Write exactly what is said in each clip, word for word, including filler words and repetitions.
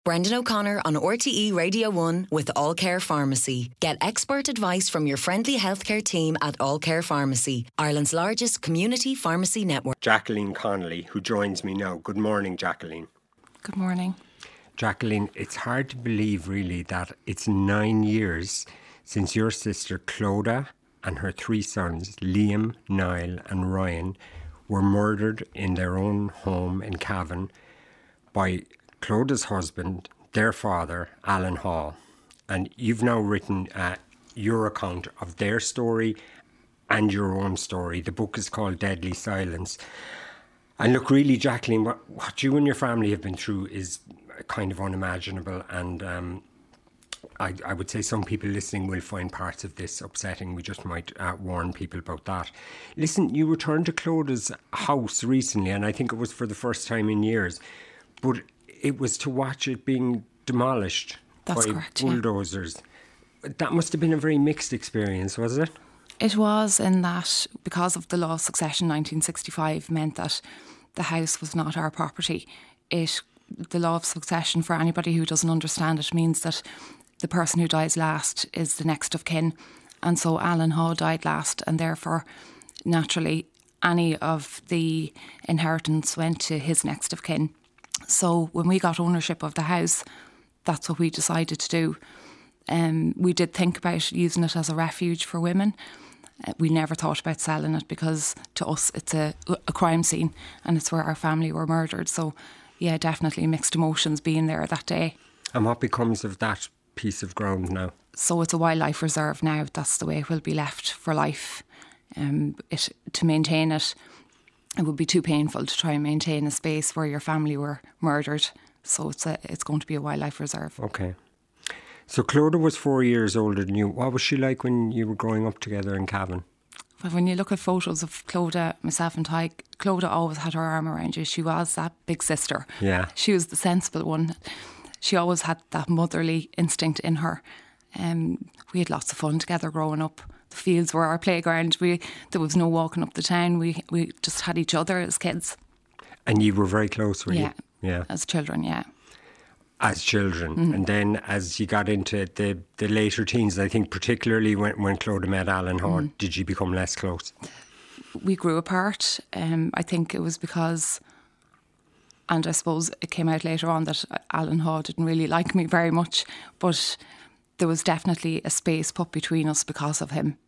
Brendan O'Connor on R T E Radio one with All Care Pharmacy. Get expert advice from your friendly healthcare team at All Care Pharmacy, Ireland's largest community pharmacy network. Jacqueline Connolly, who joins me now. Good morning, Jacqueline. Good morning. Jacqueline, it's hard to believe really that it's nine years since your sister Clodagh and her three sons, Liam, Niall and Ryan, were murdered in their own home in Cavan by Clodagh's husband, their father, Alan Hall. And you've now written uh, your account of their story and your own story. The book is called Deadly Silence. And look, really, Jacqueline, what, what you and your family have been through is kind of unimaginable. And um, I, I would say some people listening will find parts of this upsetting. We just might uh, warn people about that. Listen, you returned to Clodagh's house recently, and I think it was for the first time in years. But it was to watch it being demolished That's by correct, bulldozers. Yeah. That must have been a very mixed experience, was it? It was, in that because of the law of succession nineteen sixty-five meant that the house was not our property. It, the law of succession, for anybody who doesn't understand it, means that the person who dies last is the next of kin. And so Alan Hall died last, and therefore, naturally, any of the inheritance went to his next of kin. So when we got ownership of the house, that's what we decided to do. Um, we did think about using it as a refuge for women. Uh, we never thought about selling it because to us it's a, a crime scene and it's where our family were murdered. So yeah, definitely mixed emotions being there that day. And what becomes of that piece of ground now? So it's a wildlife reserve now. That's the way it will be left for life. Um, it, to maintain it, it would be too painful to try and maintain a space where your family were murdered. So it's a, it's going to be a wildlife reserve. Okay. So Clodagh was four years older than you. What was she like when you were growing up together in Cavan? Well, when you look at photos of Clodagh, myself and Ty, Clodagh always had her arm around you. She was that big sister. Yeah. She was the sensible one. She always had that motherly instinct in her. Um, we had lots of fun together growing up. The fields were our playground. We There was no walking up the town. We we just had each other as kids. And you were very close, were yeah. you? Yeah. As children, yeah. As children. Mm. And then as you got into the, the later teens, I think particularly when, when Clodagh met Alan Hall, mm. did you become less close? We grew apart. Um, I think it was because, and I suppose it came out later on that Alan Hall didn't really like me very much, but there was definitely a space put between us because of him.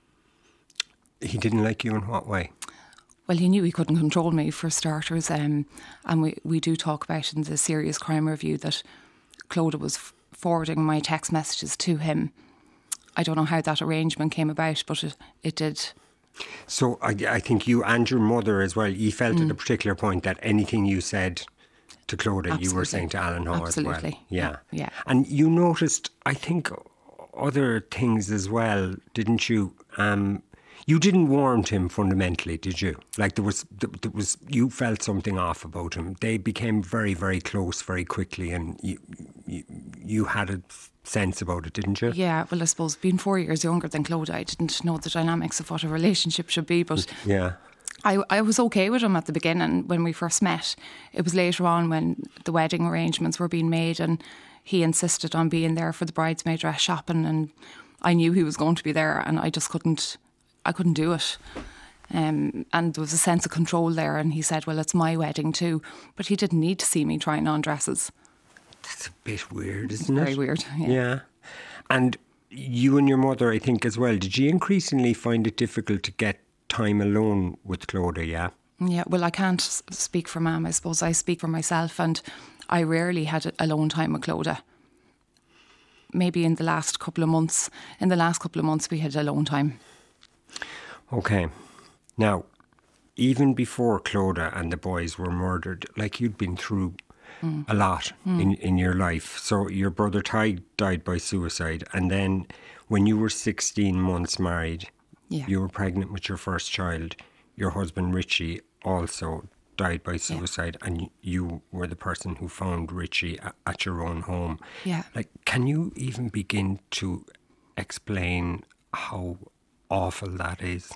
He didn't like you in what way? Well, he knew he couldn't control me, for starters. Um, and we, we do talk about in the Serious Crime Review that Clodagh was f- forwarding my text messages to him. I don't know how that arrangement came about, but it, it did. So I, I think you and your mother as well, you felt mm. at a particular point that anything you said to Clodagh, Absolutely. You were saying to Alan Hall Absolutely. as well. Yeah. yeah. And you noticed, I think, other things as well, didn't you? Um, you didn't warrant him fundamentally, did you? Like there was, there was, you felt something off about him. They became very, very close very quickly, and you, you, you had a sense about it, didn't you? Yeah. Well, I suppose being four years younger than Clodagh, I didn't know the dynamics of what a relationship should be, but yeah. I, I was okay with him at the beginning when we first met. It was later on when the wedding arrangements were being made and he insisted on being there for the bridesmaid dress shopping, and I knew he was going to be there, and I just couldn't, I couldn't do it. Um, and there was a sense of control there, and he said, well, it's my wedding too. But he didn't need to see me trying on dresses. That's a bit weird, isn't Very it? Very weird, yeah. Yeah. And you and your mother, I think as well, did you increasingly find it difficult to get time alone with Clodagh, yeah? Yeah, well, I can't speak for Mam. I suppose I speak for myself, and I rarely had alone time with Clodagh. Maybe in the last couple of months, in the last couple of months we had alone time. Okay. Now, even before Clodagh and the boys were murdered, like you'd been through mm. a lot mm. in, in your life. So your brother Ty died by suicide, and then when you were sixteen months married, yeah. you were pregnant with your first child. Your husband Richie also died by suicide, yeah. and you were the person who found Richie at your own home. Yeah. Like, can you even begin to explain how awful that is?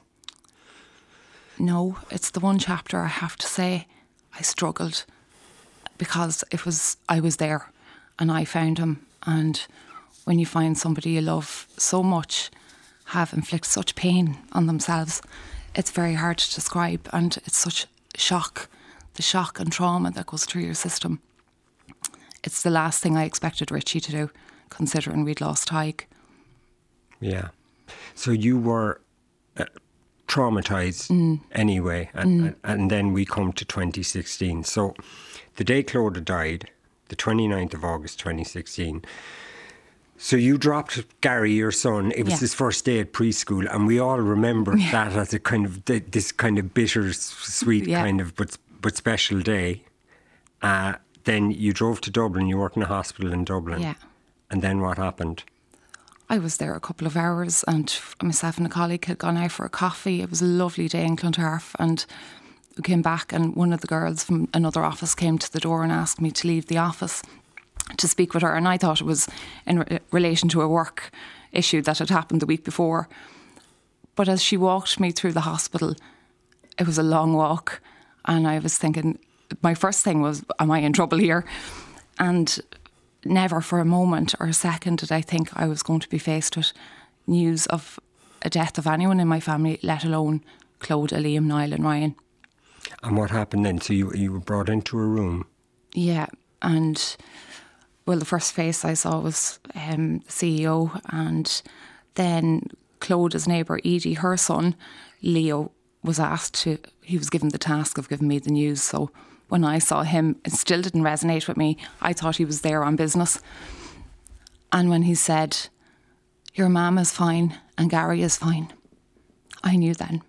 No, it's the one chapter I have to say I struggled because it was I was there. and I found him. And when you find somebody you love so much have inflicted such pain on themselves, it's very hard to describe, and it's such shock, the shock and trauma that goes through your system. It's the last thing I expected Richie to do, considering we'd lost Tig. Yeah. So you were uh, traumatised mm. anyway, and, mm. and, and then we come to twenty sixteen. So the day Clodagh died, the twenty-ninth of August twenty sixteen, so you dropped Gary, your son. It was yeah. his first day at preschool, and we all remember yeah. that as a kind of this kind of bittersweet yeah. kind of but but special day. Uh, then you drove to Dublin. You worked in a hospital in Dublin. Yeah. And then what happened? I was there a couple of hours, and myself and a colleague had gone out for a coffee. It was a lovely day in Clontarf, and we came back, and one of the girls from another office came to the door and asked me to leave the office to speak with her, and I thought it was in re- relation to a work issue that had happened the week before. But as she walked me through the hospital, it was a long walk, and I was thinking, my first thing was, am I in trouble here? And never for a moment or a second did I think I was going to be faced with news of a death of anyone in my family, let alone Clodagh, Liam, Niall and Ryan. And what happened then? So you, you were brought into a room? Yeah, and well, the first face I saw was um, the C E O, and then Clodagh's neighbour Edie, her son Leo, was asked to, he was given the task of giving me the news. So when I saw him, it still didn't resonate with me. I thought he was there on business. And when he said, your mum is fine and Gary is fine, I knew then.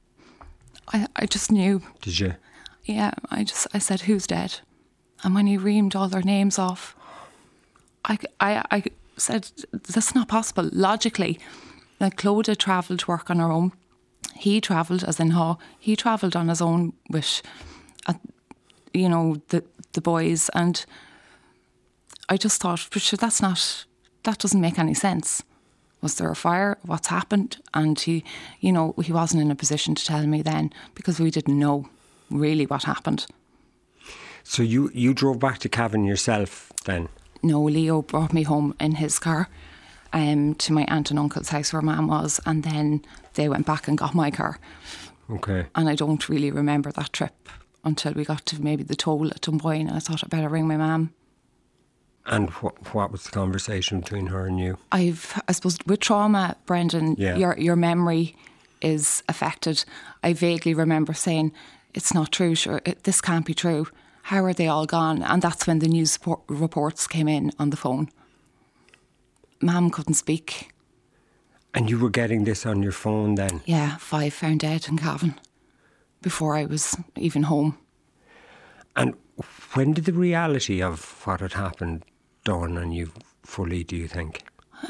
I, I just knew. Did you? Yeah, I just, I said, who's dead? And when he reamed all their names off, I, I, I said, that's not possible. Logically, like Clodagh travelled to work on her own. He travelled, as in Haw, he travelled on his own with, uh, you know, the the boys. And I just thought, but sure, that's not, that doesn't make any sense. Was there a fire? What's happened? And he, you know, he wasn't in a position to tell me then, because we didn't know really what happened. So you, you drove back to Cavan yourself then? No, Leo brought me home in his car um, to my aunt and uncle's house where Mum was, and then they went back and got my car. Okay. And I don't really remember that trip until we got to maybe the toll at Dunboyne, and I thought I'd better ring my mum. And what what was the conversation between her and you? I've, I suppose, with trauma, Brendan, yeah. your your memory is affected. I vaguely remember saying, it's not true, sure, it, this can't be true. How are they all gone? And that's when the news report, reports came in on the phone. Mum couldn't speak. And you were getting this on your phone then? Yeah, five found dead in Cavan before I was even home. And when did the reality of what had happened dawn on you fully, do you think?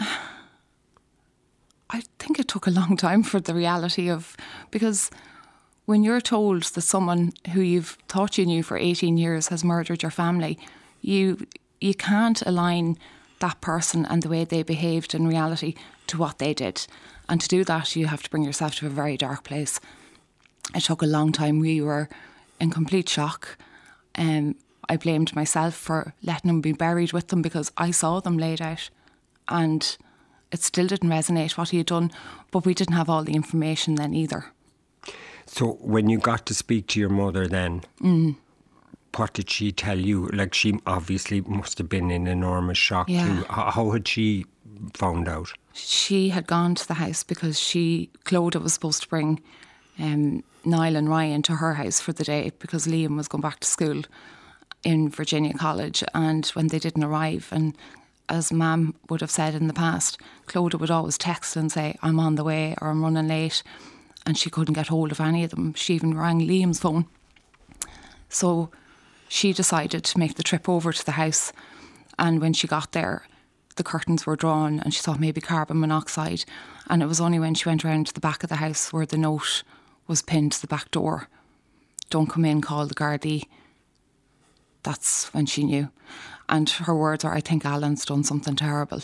I think it took a long time for the reality of, because when you're told that someone who you've thought you knew for eighteen years has murdered your family, you you can't align that person and the way they behaved in reality to what they did. And to do that, you have to bring yourself to a very dark place. It took a long time. We were in complete shock. Um, I blamed myself for letting them be buried with them, because I saw them laid out and it still didn't resonate what he had done, but we didn't have all the information then either. So when you got to speak to your mother then, mm. what did she tell you? Like, she obviously must have been in enormous shock yeah. too. How, how had she found out? She had gone to the house because she, Clodagh was supposed to bring um, Niall and Ryan to her house for the day, because Liam was going back to school in Virginia College. And when they didn't arrive, and as Mam would have said in the past, Clodagh would always text and say, I'm on the way, or I'm running late. And she couldn't get hold of any of them. She even rang Liam's phone. So she decided to make the trip over to the house. And when she got there, the curtains were drawn and she thought maybe carbon monoxide. And it was only when she went around to the back of the house where the note was pinned to the back door, don't come in, call the Gardaí. That's when she knew. And her words are, I think Alan's done something terrible.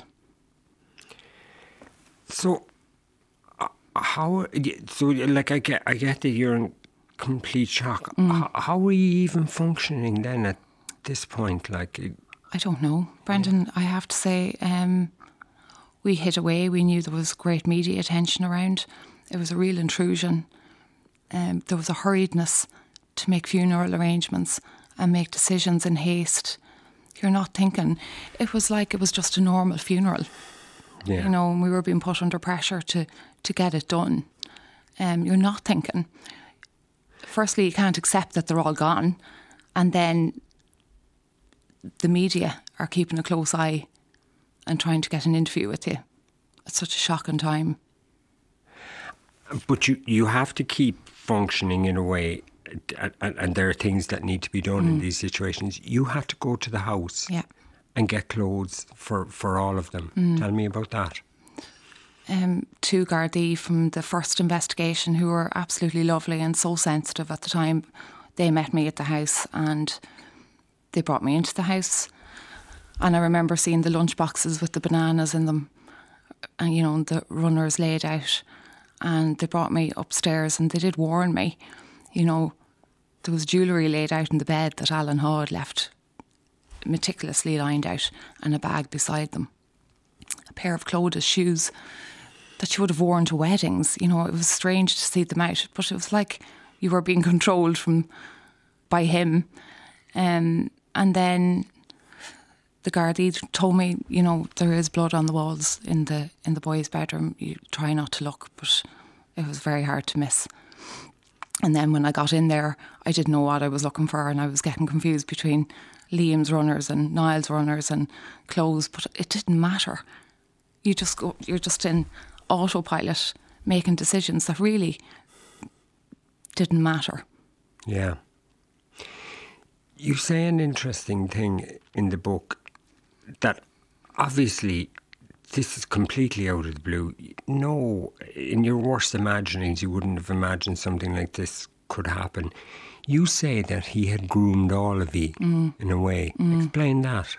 So, uh, how, so like I get, I get that you're in complete shock. Mm. How, how were you even functioning then at this point? Like, I don't know, Brendan. Yeah. I have to say, um, we hid away. We knew there was great media attention around. It was a real intrusion. Um, there was a hurriedness to make funeral arrangements and make decisions in haste. You're not thinking. It was like it was just a normal funeral. Yeah. You know, and we were being put under pressure to, to get it done. Um, you're not thinking. Firstly, you can't accept that they're all gone. And then the media are keeping a close eye and trying to get an interview with you. It's such a shocking time. But you, you have to keep functioning in a way, and, and there are things that need to be done mm. in these situations. You had to go to the house yeah. and get clothes for, for all of them. Mm. Tell me about that. Um, two Gardaí from the first investigation who were absolutely lovely and so sensitive at the time. They met me at the house and they brought me into the house. And I remember seeing the lunch boxes with the bananas in them and, you know, the runners laid out. And they brought me upstairs and they did warn me, you know, there was jewellery laid out in the bed that Alan Haw had left meticulously lined out and a bag beside them. A pair of Clodagh's shoes that she would have worn to weddings. You know, it was strange to see them out, but it was like you were being controlled from by him. Um, and then the Gardaí told me, you know, there is blood on the walls in the in the boys' bedroom. You try not to look, but it was very hard to miss. And then when I got in there, I didn't know what I was looking for, and I was getting confused between Liam's runners and Niall's runners and clothes, but it didn't matter. You just go, you're just in autopilot making decisions that really didn't matter. Yeah. You say an interesting thing in the book that obviously this is completely out of the blue. No, in your worst imaginings, you wouldn't have imagined something like this could happen. You say that he had groomed all of you mm. in a way. Mm. Explain that.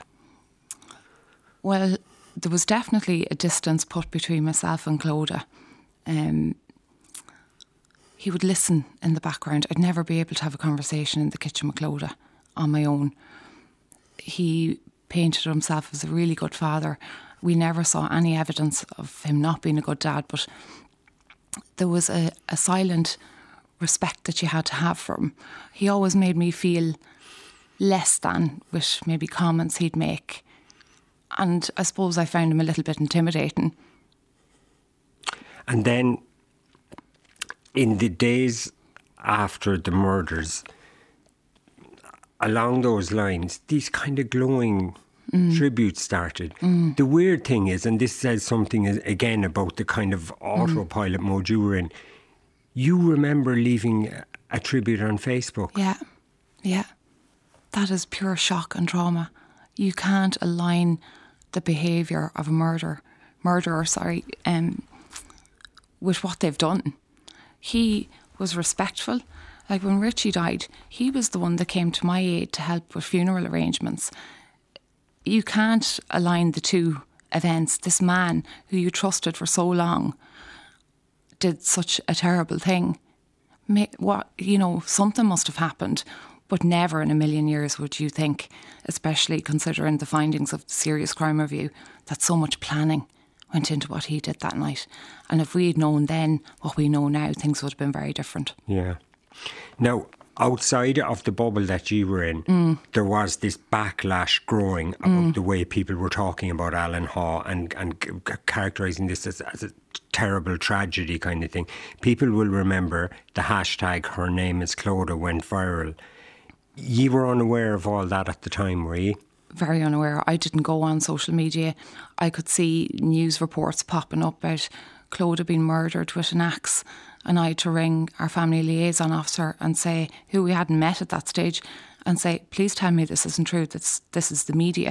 Well, there was definitely a distance put between myself and Clodagh. Um, he would listen in the background. I'd never be able to have a conversation in the kitchen with Clodagh on my own. He painted himself as a really good father. We never saw any evidence of him not being a good dad, but there was a, a silent respect that you had to have for him. He always made me feel less than with maybe comments he'd make. And I suppose I found him a little bit intimidating. And then in the days after the murders, along those lines, these kind of glowing mm. tributes started. Mm. The weird thing is, and this says something again about the kind of autopilot mm. mode you were in, you remember leaving a tribute on Facebook. Yeah, yeah. That is pure shock and trauma. You can't align the behaviour of a murder, murderer, sorry, um, with what they've done. He was respectful. Like when Richie died, he was the one that came to my aid to help with funeral arrangements. You can't align the two events. This man who you trusted for so long did such a terrible thing. May, what you know, something must have happened, but never in a million years would you think, especially considering the findings of the Serious Crime Review, that so much planning went into what he did that night. And if we had known then what we know now, things would have been very different. Yeah. Now, outside of the bubble that you were in, mm. there was this backlash growing about mm. the way people were talking about Alan Haw and, and c- characterising this as, as a terrible tragedy kind of thing. People will remember the hashtag Her Name is Clodagh went viral. You were unaware of all that at the time, were you? Very unaware. I didn't go on social media. I could see news reports popping up about Clodagh being murdered with an axe, and I had to ring our family liaison officer and say, who we hadn't met at that stage, and say, please tell me this isn't true, this, this is the media.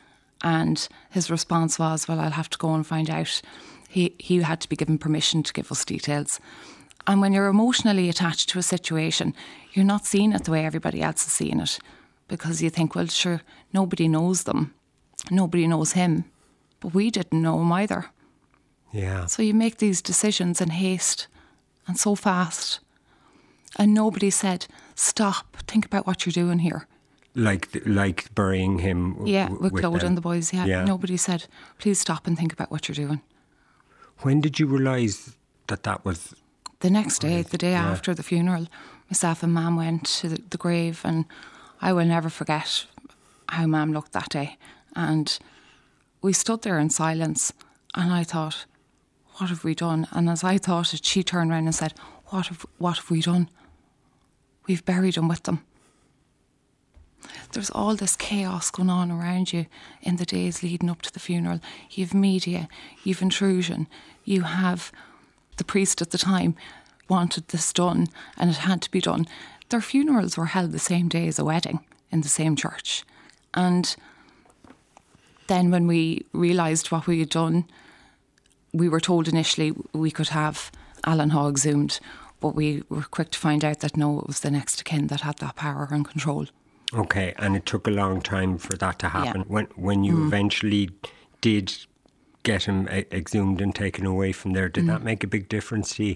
And his response was, well, I'll have to go and find out. He, he had to be given permission to give us details. And when you're emotionally attached to a situation, you're not seeing it the way everybody else is seeing it, because you think, well, sure, nobody knows them. Nobody knows him. But we didn't know him either. Yeah. So you make these decisions in haste and so fast. And nobody said, stop, think about what you're doing here. Like like burying him w- Yeah, w- with, with Claude them. and the boys, yeah. Yeah. Nobody said, please stop and think about what you're doing. When did you realise that that was... The next day, the day Yeah. after the funeral, myself and Mam went to the, the grave, and I will never forget how Mam looked that day. And we stood there in silence, and I thought, what have we done? And as I thought it, she turned around and said, what have, what have we done? We've buried him with them. There's all this chaos going on around you in the days leading up to the funeral. You've media, you've intrusion, you have the priest at the time wanted this done and it had to be done. Their funerals were held the same day as a wedding in the same church. And then when we realised what we had done, we were told initially we could have Alan Haw exhumed, but we were quick to find out that no, it was the next of kin that had that power and control. Okay, and it took a long time for that to happen. Yeah. When when you Mm. eventually did get him e- exhumed and taken away from there, did Mm. that make a big difference to you?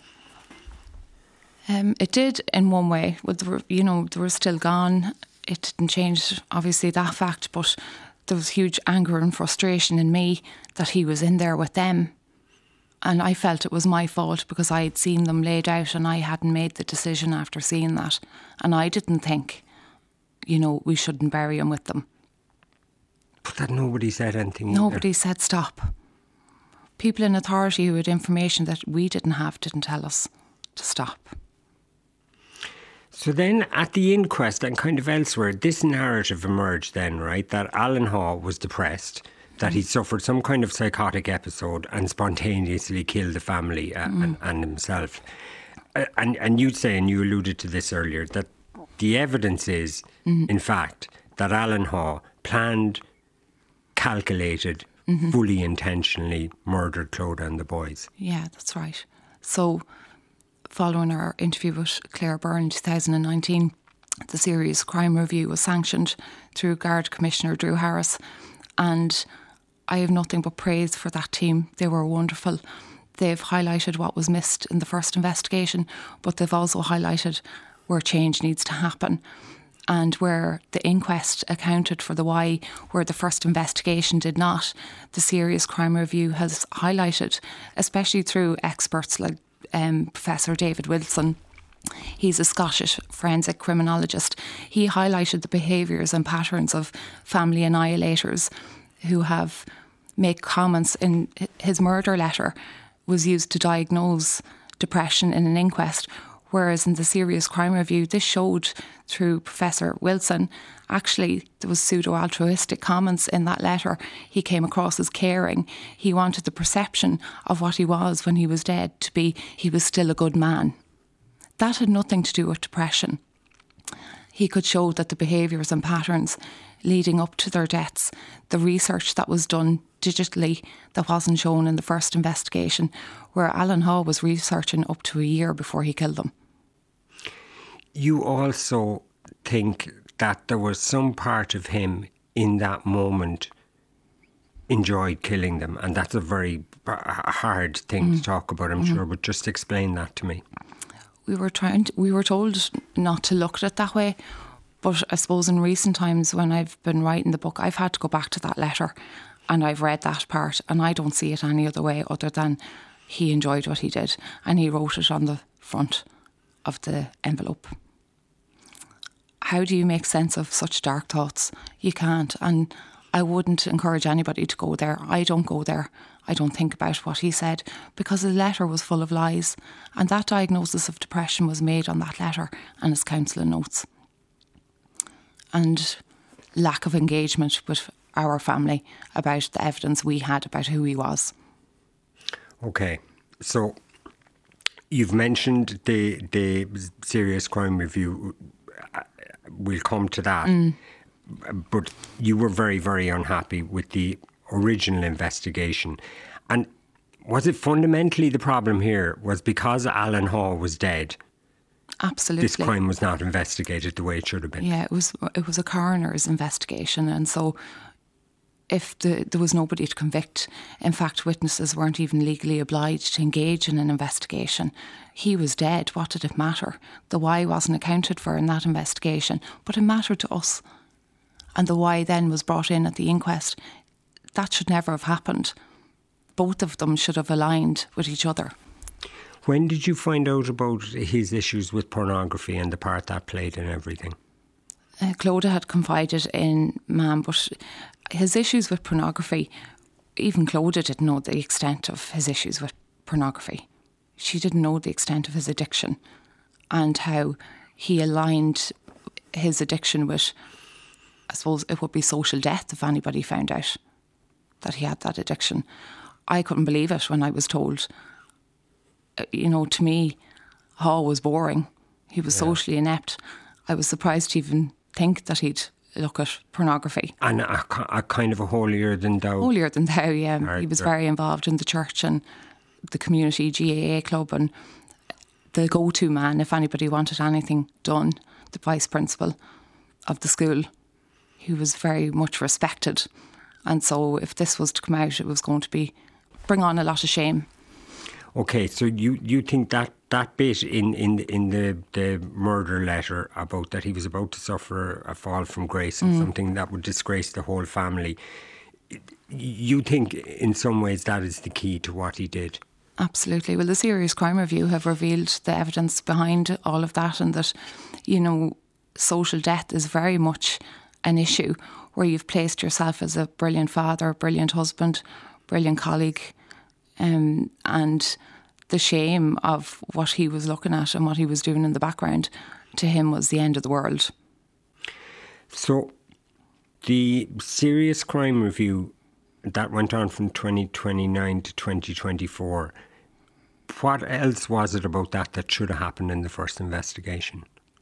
Um, it did in one way. Well, they were, you know, they were still gone. It didn't change, obviously, that fact, but there was huge anger and frustration in me that he was in there with them. And I felt it was my fault because I had seen them laid out and I hadn't made the decision after seeing that. And I didn't think, you know, we shouldn't bury him with them. But that nobody said anything either. Nobody said stop. People in authority who had information that we didn't have didn't tell us to stop. So then at the inquest and kind of elsewhere, this narrative emerged then, right, that Alan Haw was depressed, that he suffered some kind of psychotic episode and spontaneously killed the family uh, Mm. and, and himself. Uh, and, and you'd say, and you alluded to this earlier, that the evidence is, Mm-hmm. in fact, that Alan Haw planned, calculated, Mm-hmm. fully intentionally murdered Clodagh and the boys. Yeah, that's right. So, following our interview with Claire Byrne in two thousand nineteen, the Serious Crime Review was sanctioned through Guard Commissioner Drew Harris, and I have nothing but praise for that team. They were wonderful. They've highlighted what was missed in the first investigation, but they've also highlighted where change needs to happen. And where the inquest accounted for the why, where the first investigation did not, the Serious Crime Review has highlighted, especially through experts like um, Professor David Wilson. He's a Scottish forensic criminologist. He highlighted the behaviours and patterns of family annihilators who have made comments in his murder letter was used to diagnose depression in an inquest. Whereas in the Serious Crime Review, this showed through Professor Wilson, actually there was pseudo-altruistic comments in that letter. He came across as caring. He wanted the perception of what he was when he was dead to be he was still a good man. That had nothing to do with depression. He could show that the behaviours and patterns leading up to their deaths, the research that was done digitally that wasn't shown in the first investigation, where Alan Haw was researching up to a year before he killed them. You also think that there was some part of him in that moment enjoyed killing them, and that's a very b- hard thing Mm. to talk about, I'm Mm-hmm. sure, but just explain that to me. We were trying to, we were told not to look at it that way, but I suppose in recent times when I've been writing the book, I've had to go back to that letter and I've read that part and I don't see it any other way other than he enjoyed what he did and he wrote it on the front of the envelope. How do you make sense of such dark thoughts? You can't, and I wouldn't encourage anybody to go there. I don't go there. I don't think about what he said because the letter was full of lies, and that diagnosis of depression was made on that letter and his counselling notes. And lack of engagement with our family about the evidence we had about who he was. Okay, so you've mentioned the the Serious Crime Review. We'll come to that. Mm. But you were very, very unhappy with the original investigation. And was it fundamentally the problem here was because Alan Haw was dead? Absolutely. This crime was not investigated the way it should have been. Yeah, it was it was a coroner's investigation, and so if the, there was nobody to convict. In fact, witnesses weren't even legally obliged to engage in an investigation. He was dead. What did it matter? The why wasn't accounted for in that investigation, but it mattered to us. And the why then was brought in at the inquest. That should never have happened. Both of them should have aligned with each other. When did you find out about his issues with pornography and the part that played in everything? Uh, Clodagh had confided in Mam, but his issues with pornography, even Clodagh didn't know the extent of his issues with pornography. She didn't know the extent of his addiction and how he aligned his addiction with, I suppose it would be social death if anybody found out that he had that addiction. I couldn't believe it when I was told. You know, to me, Hall was boring. He was yeah. socially inept. I was surprised to even think that he'd look at pornography. And a, a kind of a holier than thou. Holier than thou, yeah. Right, he was right. very involved in the church and the community G A A club and the go-to man if anybody wanted anything done, the vice principal of the school. He was very much respected. And so if this was to come out, it was going to be bring on a lot of shame. Okay, so you, you think that, that bit in, in, in the, the murder letter about that he was about to suffer a fall from grace and mm. something that would disgrace the whole family, you think in some ways that is the key to what he did? Absolutely. Well, the Serious Crime Review have revealed the evidence behind all of that, and that, you know, social death is very much an issue where you've placed yourself as a brilliant father, brilliant husband, brilliant colleague, um, and the shame of what he was looking at and what he was doing in the background to him was the end of the world. So the Serious Crime Review that went on from twenty twenty-nine to twenty twenty-four, what else was it about that that should have happened in the first investigation?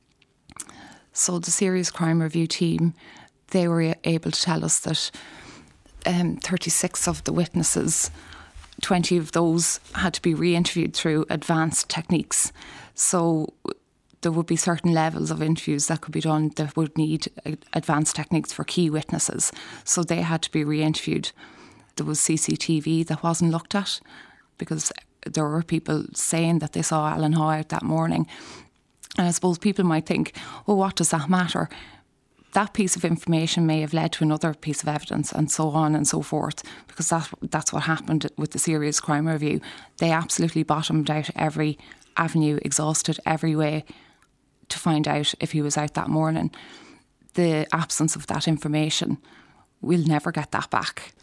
So the Serious Crime Review team, they were able to tell us that um, thirty-six of the witnesses, twenty of those had to be re-interviewed through advanced techniques. So there would be certain levels of interviews that could be done that would need advanced techniques for key witnesses. So they had to be re-interviewed. There was C C T V that wasn't looked at because there were people saying that they saw Alan Haw out that morning. And I suppose people might think, well, what does that matter? That piece of information may have led to another piece of evidence and so on and so forth, because that, that's what happened with the Serious Crime Review. They absolutely bottomed out every avenue, exhausted every way to find out if he was out that morning. The absence of that information, we'll never get that back.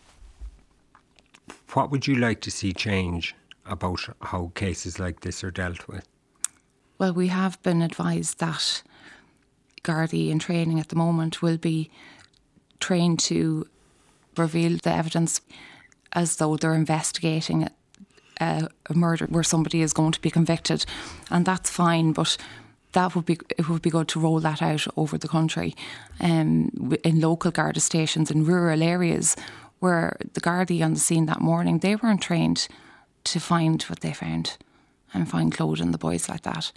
What would you like to see change about how cases like this are dealt with? Well, we have been advised that Gardaí in training at the moment will be trained to reveal the evidence as though they're investigating a, a murder where somebody is going to be convicted, and that's fine, but that would be it would be good to roll that out over the country, um, in local Garda stations in rural areas where the Gardaí on the scene that morning, they weren't trained to find what they found and find Claude and the boys like that.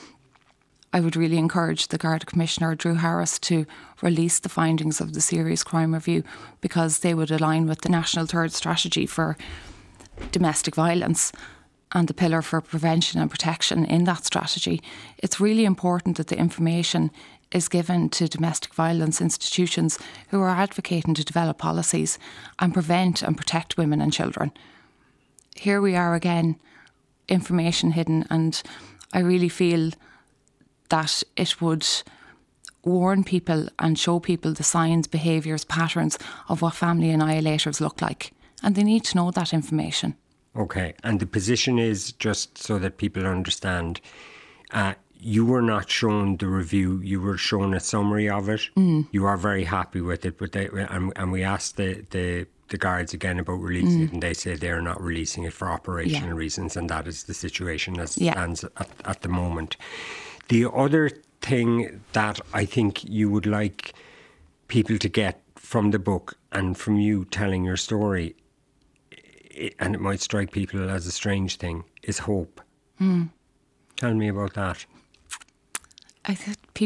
I would really encourage the Garda Commissioner, Drew Harris, to release the findings of the Serious Crime Review, because they would align with the National Third Strategy for Domestic Violence and the pillar for prevention and protection in that strategy. It's really important that the information is given to domestic violence institutions who are advocating to develop policies and prevent and protect women and children. Here we are again, information hidden, and I really feel that it would warn people and show people the signs, behaviours, patterns of what family annihilators look like. And they need to know that information. Okay, and the position is, just so that people understand, uh, you were not shown the review, you were shown a summary of it. Mm. You are very happy with it, but they, and, and we asked the, the, the guards again about releasing mm. it, and they say they're not releasing it for operational yeah. reasons, and that is the situation as yeah. stands at, at the moment. The other thing that I think you would like people to get from the book and from you telling your story, and it might strike people as a strange thing, is hope. Mm. Tell me about that. I think people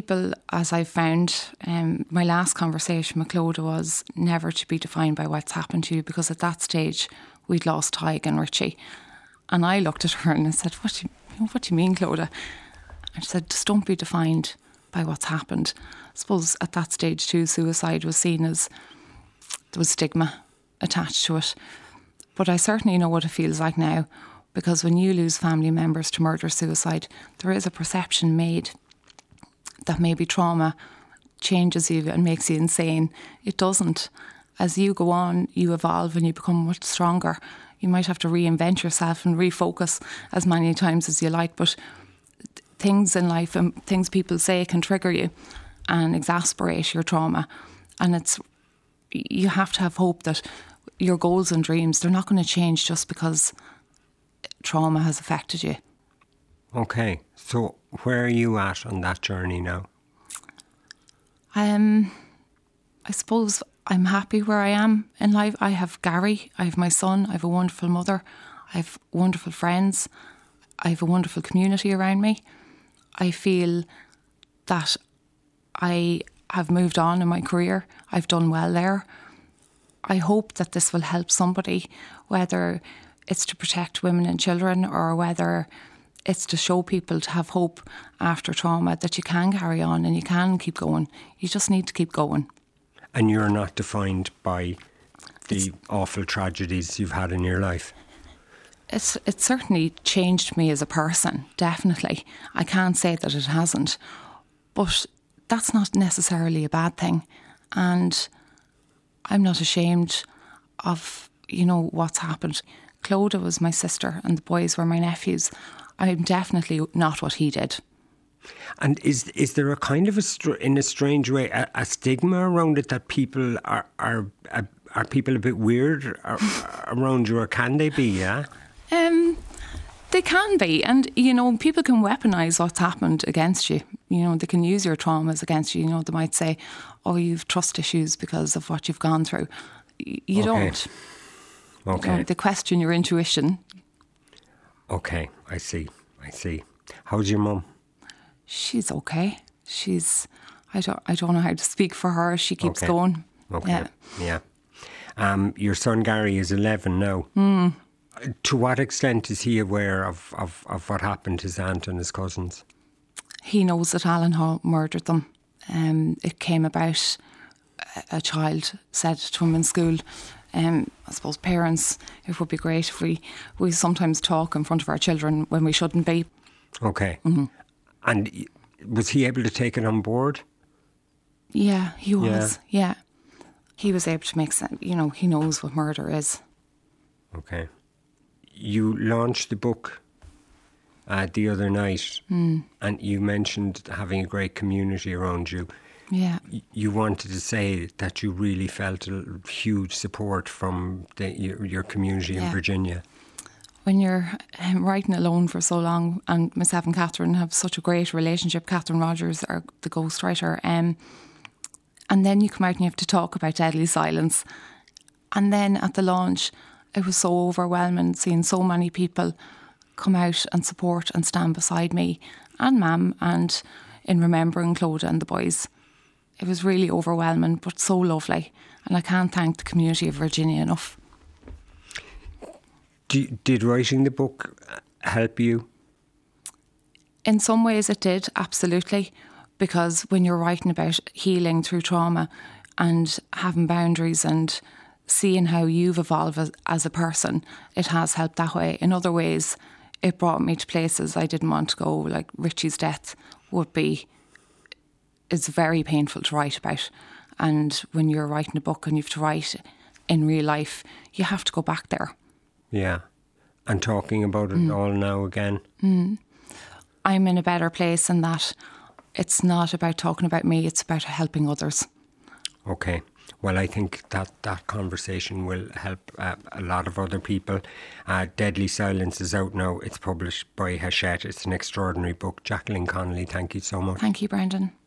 as I found, um, my last conversation with Clodagh was never to be defined by what's happened to you, because at that stage we'd lost Tig and Richie. And I looked at her and I said, what do you, what do you mean, Clodagh? And she said, just don't be defined by what's happened. I suppose at that stage too, suicide was seen as, there was stigma attached to it. But I certainly know what it feels like now, because when you lose family members to murder-suicide, there is a perception made that maybe trauma changes you and makes you insane. It doesn't. As you go on, you evolve and you become much stronger. You might have to reinvent yourself and refocus as many times as you like, but things in life and things people say can trigger you and exasperate your trauma. And it's, you have to have hope that your goals and dreams, they're not going to change just because trauma has affected you. Okay, so where are you at on that journey now? Um, I suppose I'm happy where I am in life. I have Gary, I have my son, I have a wonderful mother, I have wonderful friends, I have a wonderful community around me. I feel that I have moved on in my career. I've done well there. I hope that this will help somebody, whether it's to protect women and children or whether it's to show people to have hope after trauma, that you can carry on and you can keep going. You just need to keep going. And you're not defined by the it's, awful tragedies you've had in your life? It's it's certainly changed me as a person, definitely. I can't say that it hasn't. But that's not necessarily a bad thing. And I'm not ashamed of, you know, what's happened. Clodagh was my sister and the boys were my nephews. I'm definitely not what he did. And is is there a kind of a, in a strange way, a, a stigma around it that people are are are, are people a bit weird around you, or can they be? Yeah. Um, they can be, and you know, people can weaponise what's happened against you. You know, they can use your traumas against you. You know, they might say, "Oh, you've trust issues because of what you've gone through." You okay. don't. Okay. You know, they question your intuition. Okay, I see. I see. How's your mum? She's okay. She's. I don't. I don't know how to speak for her. She keeps okay. going. Okay. Yeah. Yeah. Um, your son Gary is eleven now. Mm. To what extent is he aware of, of, of what happened to his aunt and his cousins? He knows that Alan Hall murdered them. Um, it came about, a, a child said to him in school, um, I suppose parents, it would be great if we, we sometimes talk in front of our children when we shouldn't be. Okay. Mm-hmm. And was he able to take it on board? Yeah, he was, yeah. yeah. He was able to make sense, you know, he knows what murder is. Okay. You launched the book uh, the other night, mm. and you mentioned having a great community around you. Yeah. Y- you wanted to say that you really felt a huge support from the, your, your community yeah. in Virginia. When you're um, writing alone for so long, and myself and Catherine have such a great relationship, Catherine Rogers, our, the ghostwriter, um, and then you come out and you have to talk about deadly silence. And then at the launch, it was so overwhelming seeing so many people come out and support and stand beside me and Mam, and in remembering Clodagh and the boys. It was really overwhelming, but so lovely. And I can't thank the community of Virginia enough. Do, did writing the book help you? In some ways it did, absolutely. Because when you're writing about healing through trauma and having boundaries and seeing how you've evolved as, as a person, it has helped that way. In other ways, it brought me to places I didn't want to go, like Richie's death would be, it's very painful to write about. And when you're writing a book and you have to write in real life, you have to go back there. Yeah. And talking about it mm. all now again. Mm. I'm in a better place in that it's not about talking about me, it's about helping others. Okay. Well, I think that that conversation will help uh, a lot of other people. Uh, Deadly Silence is out now. It's published by Hachette. It's an extraordinary book. Jacqueline Connolly, thank you so much. Thank you, Brendan.